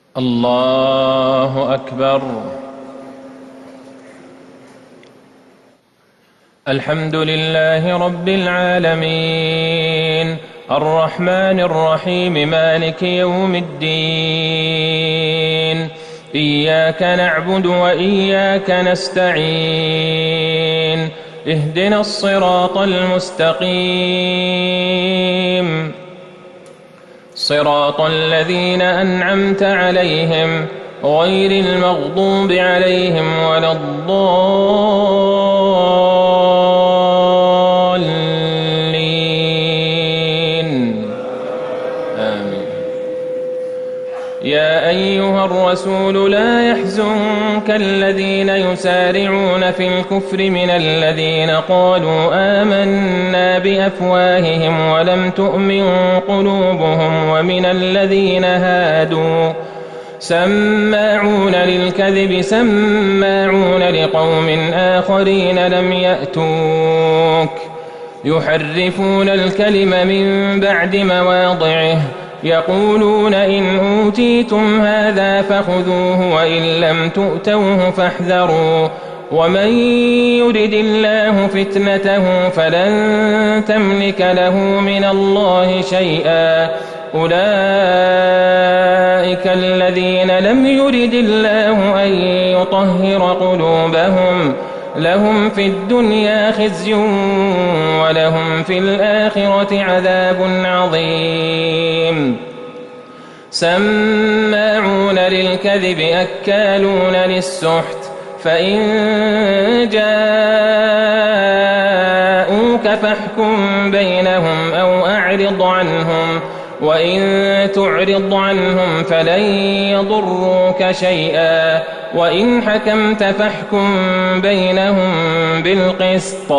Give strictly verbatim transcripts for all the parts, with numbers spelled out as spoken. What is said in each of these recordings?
الله أكبر. الحمد لله رب العالمين الرحمن الرحيم مالك يوم الدين إياك نعبد وإياك نستعين اهدنا الصراط المستقيم صراط الذين أنعمت عليهم غير المغضوب عليهم ولا الضالين آمين. يا أيها الرسول لا يحزنك الذين يسارعون في الكفر من الذين قالوا آمنا بأفواههم ولم تؤمن قلوبهم ومن الذين هادوا سماعون للكذب سماعون لقوم آخرين لم يأتوك يحرفون الكلم من بعد مواضعه يقولون إن أوتيتم هذا فخذوه وإن لم تؤتوه فاحذروا ومن يرد الله فتنته فلن تملك له من الله شيئا أولئك الذين لم يرد الله أن يطهر قلوبهم لهم في الدنيا خزي ولهم في الآخرة عذاب عظيم. سماعون للكذب أكالون للسحت فإن جاءوك فاحكم بينهم أو أعرض عنهم وإن تعرض عنهم فلن يضروك شيئا وإن حكمت فاحكم بينهم بالقسط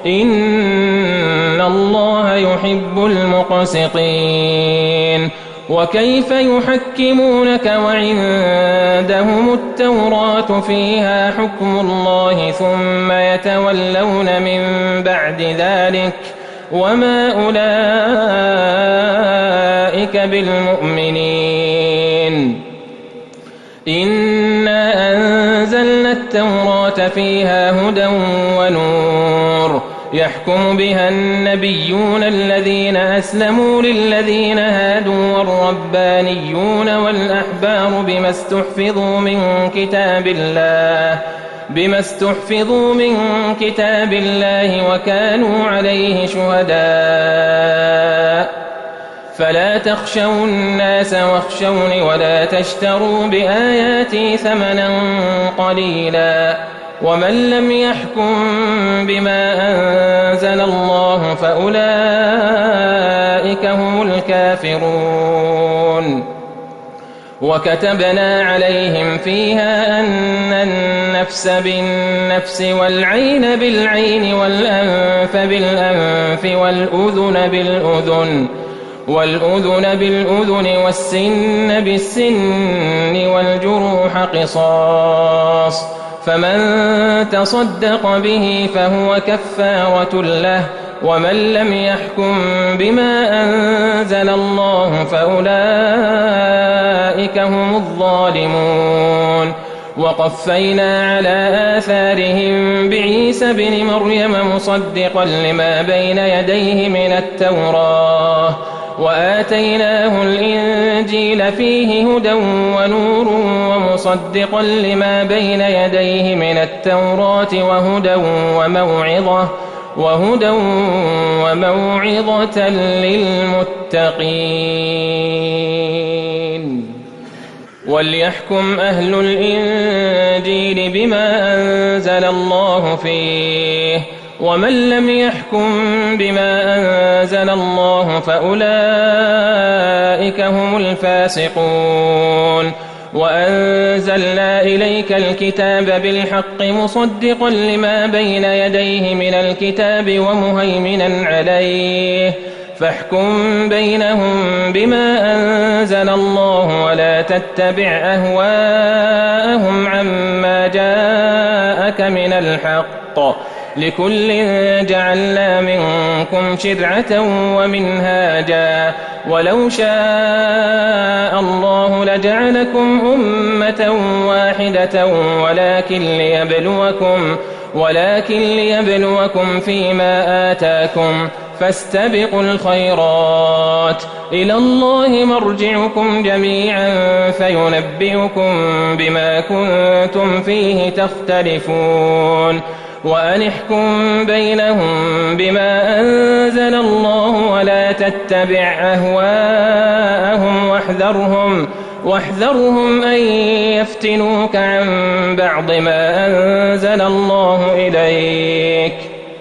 إن الله يحب المقسطين. وكيف يحكمونك وعندهم التوراة فيها حكم الله ثم يتولون من بعد ذلك وما أولئك بالمؤمنين. إنا أنزلنا التوراة فيها هدى ونور يحكم بها النبيون الذين أسلموا للذين هادوا والربانيون والأحبار بما استحفظوا من كتاب الله بما استحفظوا من كتاب الله وكانوا عليه شهداء فلا تخشوا الناس واخشوني ولا تشتروا بآياتي ثمنا قليلا ومن لم يحكم بما أنزل الله فأولئك هم الكافرون. وكتبنا عليهم فيها أن النفس بالنفس والعين بالعين والأنف بالأنف والأذن بالأذن والأذن بالأذن والسن بالسن والجروح قصاص فمن تصدق به فهو كفارة له ومن لم يحكم بما أنزل الله فأولئك هم الظالمون. وقفينا على آثارهم بعيسى بن مريم مصدقا لما بين يديه من التوراة وآتيناه الإنجيل فيه هدى ونور ومصدقا لما بين يديه من التوراة وهدى وموعظة وهدى وموعظة للمتقين. وليحكم أهل الإنجيل بما أنزل الله فيه ومن لم يحكم بما أنزل الله فأولئك هم الفاسقون. وأنزلنا إليك الكتاب بالحق مصدقا لما بين يديه من الكتاب ومهيمنا عليه فاحكم بينهم بما أنزل الله ولا تتبع أهواءهم عما جاءك من الحق لكل جعلنا منكم شرعة ومنهاجا ولو شاء الله لجعلكم أمة واحدة ولكن ليبلوكم, ولكن ليبلوكم فيما آتاكم فاستبقوا الخيرات إلى الله مرجعكم جميعا فينبئكم بما كنتم فيه تختلفون وأن احكم بينهم بما أنزل الله ولا تتبع أهواءهم واحذرهم, واحذرهم أن يفتنوك عن بعض ما أنزل الله إليك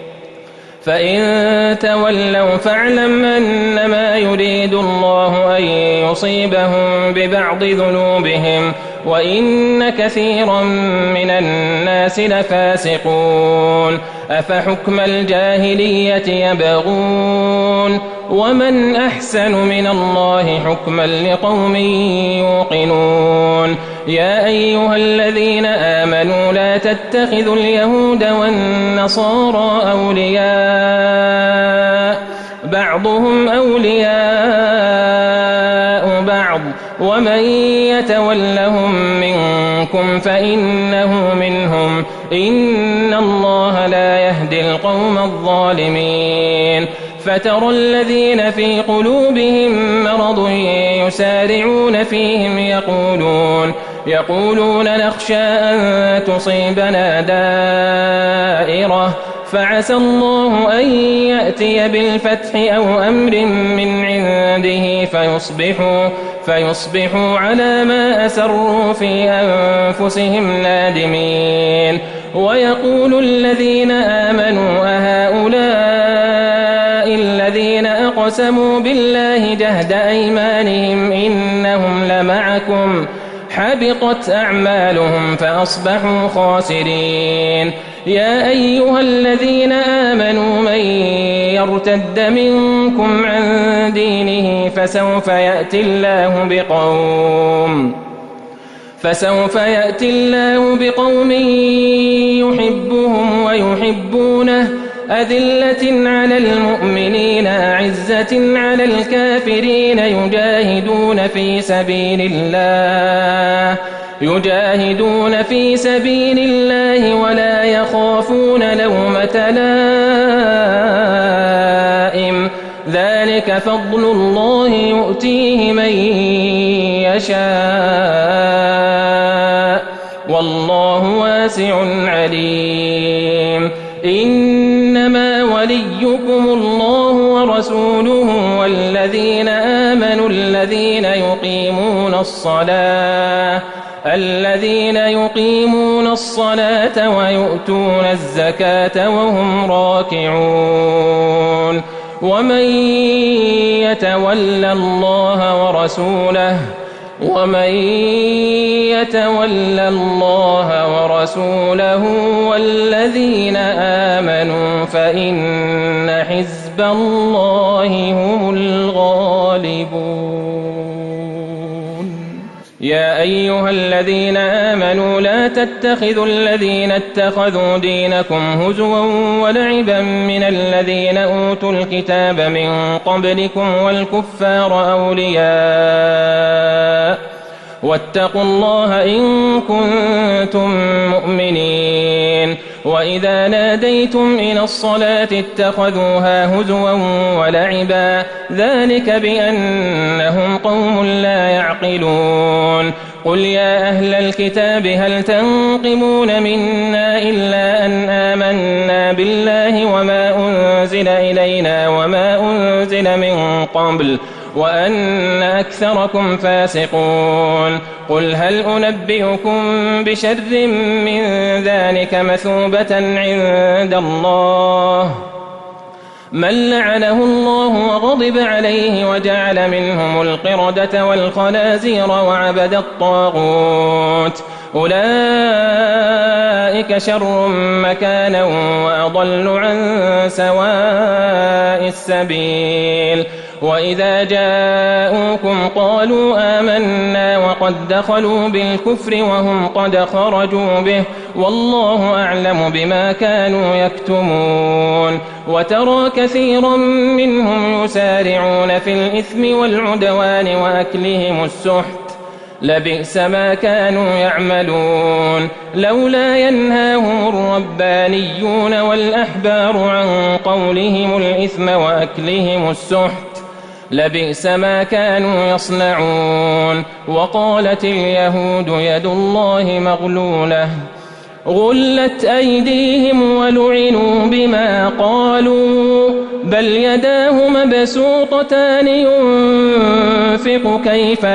فإن تولوا فاعلم أنما يريد الله أن يصيبهم ببعض ذنوبهم وإن كثيرا من الناس لفاسقون أفحكم الجاهلية يبغون ومن أحسن من الله حكما لقوم يوقنون يا أيها الذين آمنوا لا تتخذوا اليهود والنصارى أولياء بعضهم أولياء بعض ومن يتولهم منكم فإنه منهم إن الله لا يهدي القوم الظالمين فترى الذين في قلوبهم مرض يسارعون فيهم يقولون يقولون نخشى أن تصيبنا دائرة فعسى الله أن يأتي بالفتح أو أمر من عنده فيصبحوا, فيصبحوا على ما أسروا في أنفسهم نادمين ويقول الذين آمنوا أهؤلاء الذين أقسموا بالله جهد أيمانهم إنهم لمعكم حبطت أعمالهم فأصبحوا خاسرين يا أيها الذين آمنوا من يرتد منكم عن دينه فسوف يأتي الله بقوم فسوف يأتي الله بقوم يحبهم ويحبونه أذلة على المؤمنين أعزة على الكافرين يجاهدون في سبيل الله يجاهدون في سبيل الله ولا يخافون لومة لائم ذلك فضل الله يؤتيه من يشاء والله واسع عليم إنما وليكم الله ورسوله والذين آمنوا الذين يقيمون الصلاة الذين يقيمون الصلاة ويؤتون الزكاة وهم راكعون ومن يتول الله ورسوله ومن يتول الله ورسوله والذين آمنوا فإن حزب الله هم الغالبون يا أيها الذين آمنوا لا تتخذوا الذين اتخذوا دينكم هزوا ولعبا من الذين أوتوا الكتاب من قبلكم والكفار أولياء واتقوا الله إن كنتم مؤمنين وإذا ناديتم إلى الصلاة اتخذوها هزوا ولعبا ذلك بأنهم قوم لا يعقلون قل يا أهل الكتاب هل تنقمون منا إلا أن آمنا بالله وما أنزل إلينا وما أنزل من قبل وأن أكثركم فاسقون قل هل أنبئكم بشر من ذلك مثوبة عند الله من لعنه الله وغضب عليه وجعل منهم القردة والخنازير وعبد الطاغوت أولئك شر مكانا وأضل عن سواء السبيل وإذا جاءوكم قالوا آمنا وقد دخلوا بالكفر وهم قد خرجوا به والله أعلم بما كانوا يكتمون وترى كثيرا منهم يسارعون في الإثم والعدوان وأكلهم السحت لبئس ما كانوا يعملون لولا ينهاهم الربانيون والأحبار عن قولهم الإثم وأكلهم السحت لبئس ما كانوا يصنعون وقالت اليهود يد الله مغلولة غلت أيديهم ولعنوا بما قالوا بل يداه مبسوطتان ينفق كيف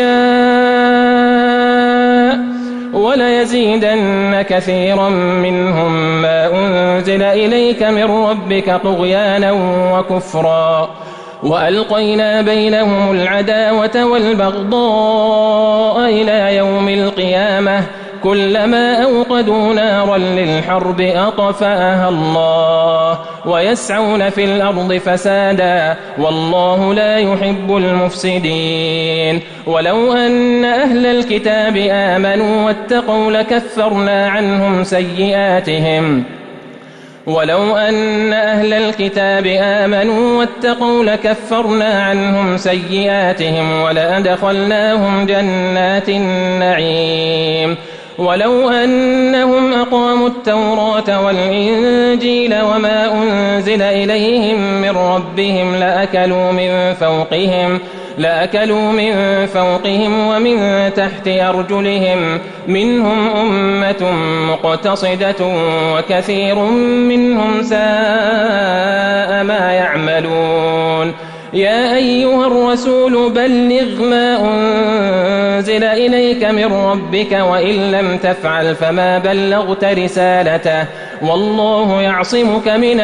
يشاء وليزيدن كثيرا منهم ما أنزل إليك من ربك طغيانا وكفرا وألقينا بينهم العداوة والبغضاء إلى يوم القيامة كلما أوقدوا نارا للحرب أطفأها الله ويسعون في الأرض فسادا والله لا يحب المفسدين ولو أن أهل الكتاب آمنوا واتقوا لكفرنا عنهم سيئاتهم ولو أن أهل الكتاب آمنوا واتقوا لكفرنا عنهم سيئاتهم ولأدخلناهم جنات النعيم ولو أنهم أقاموا التوراة والإنجيل وما أنزل إليهم من ربهم لأكلوا من فوقهم لأكلوا من فوقهم ومن تحت أرجلهم منهم أمة مقتصدة وكثير منهم ساء ما يعملون يا أيها الرسول بلغ ما أنزل إليك من ربك وإن لم تفعل فما بلغت رسالته والله يعصمك من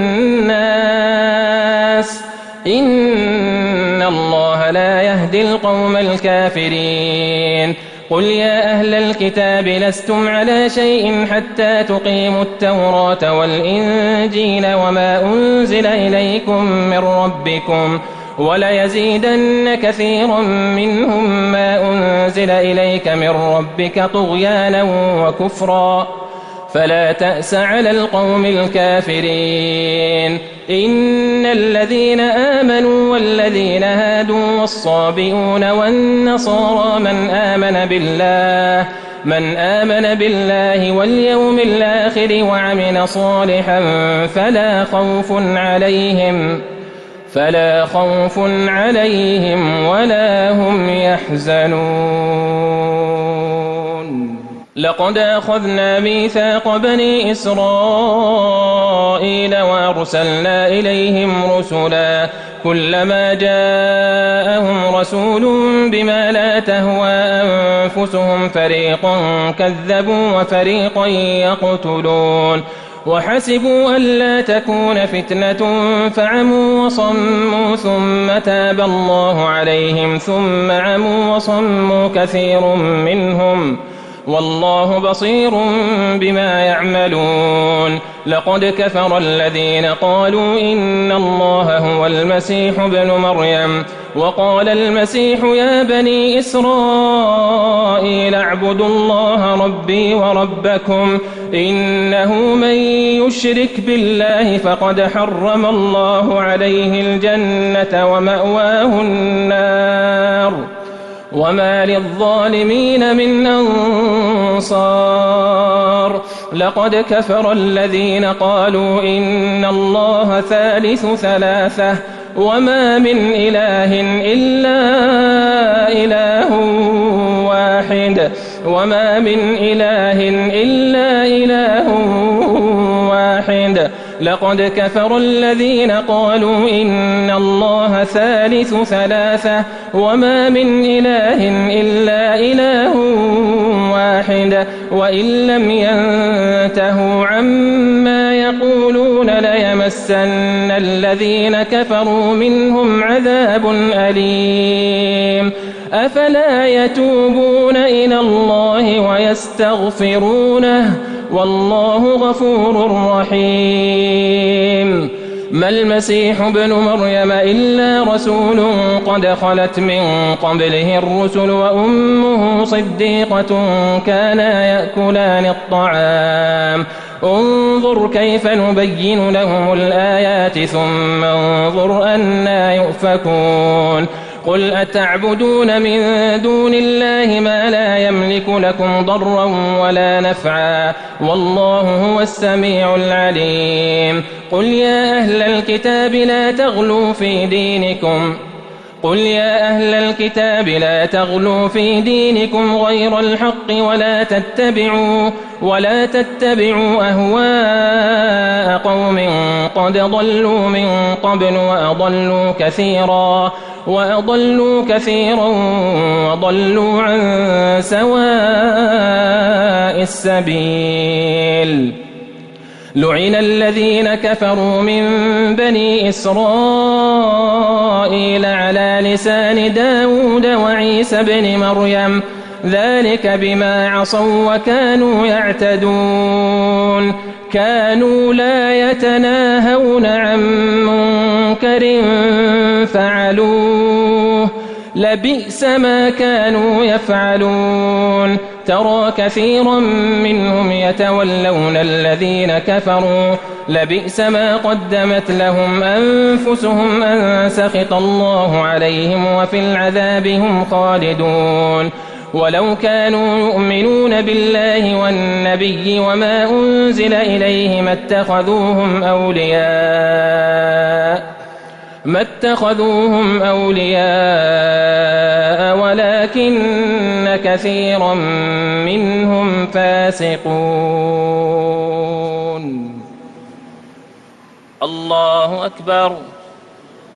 الناس إن الله لا يهدي القوم الكافرين قل يا أهل الكتاب لستم على شيء حتى تقيموا التوراة والإنجيل وما أنزل إليكم من ربكم وليزيدن كثيرا منهم ما أنزل إليك من ربك طغيانا وكفرا فلا تأس على القوم الكافرين إن الذين آمنوا والذين هادوا والصابئون والنصارى من آمن بالله من آمن بالله واليوم الآخر وعمل صالحا فلا خوف عليهم فلا خوف عليهم ولا هم يحزنون لقد أخذنا ميثاق بني إسرائيل وأرسلنا إليهم رسلا كلما جاءهم رسول بما لا تهوى أنفسهم فريقا كذبوا وفريقا يقتلون وحسبوا ألا تكون فتنة فعموا وصموا ثم تاب الله عليهم ثم عموا وصموا كثير منهم والله بصير بما يعملون لقد كفر الذين قالوا إن الله هو المسيح ابن مريم وقال المسيح يا بني إسرائيل اعبدوا الله ربي وربكم إنه من يشرك بالله فقد حرم الله عليه الجنة ومأواه النار وما للظالمين من أنصار لقد كفر الذين قالوا إن الله ثالث ثلاثة وما من إله إلا إله واحد وما من إله إلا إله واحد لقد كفر الذين قالوا إن الله ثالث ثلاثة وما من إله إلا إله واحد وإن لم ينتهوا عما يقولون ليمسن الذين كفروا منهم عذاب أليم أفلا يتوبون إلى الله ويستغفرونه والله غفور رحيم ما المسيح ابن مريم إلا رسول قد خلت من قبله الرسل وأمه صديقة كانا يأكلان الطعام انظر كيف نبين لهم الآيات ثم انظر أنى يؤفكون قل أتعبدون من دون الله ما لا يملك لكم ضرا ولا نفعا والله هو السميع العليم قل يا أهل الكتاب لا تغلوا في دينكم قل يا أهل الكتاب لا تغلوا في دينكم غير الحق ولا تتبعوا ولا تتبعوا أهواء قوم قد ضلوا من قبل وأضلوا كثيرا وأضلوا كثيرا وضلوا عن سواء السبيل لعن الذين كفروا من بني إسرائيل على لسان داود وعيسى بن مريم ذلك بما عصوا وكانوا يعتدون كانوا لا يتناهون عن منكر فعلوه لبئس ما كانوا يفعلون ترى كثيرا منهم يتولون الذين كفروا لبئس ما قدمت لهم أنفسهم أن سخط الله عليهم وفي العذاب هم خالدون ولو كانوا يؤمنون بالله والنبي وما أنزل إليه ما اتخذوهم أولياء ما اتخذوهم أولياء ولكن كثيرا منهم فاسقون الله أكبر.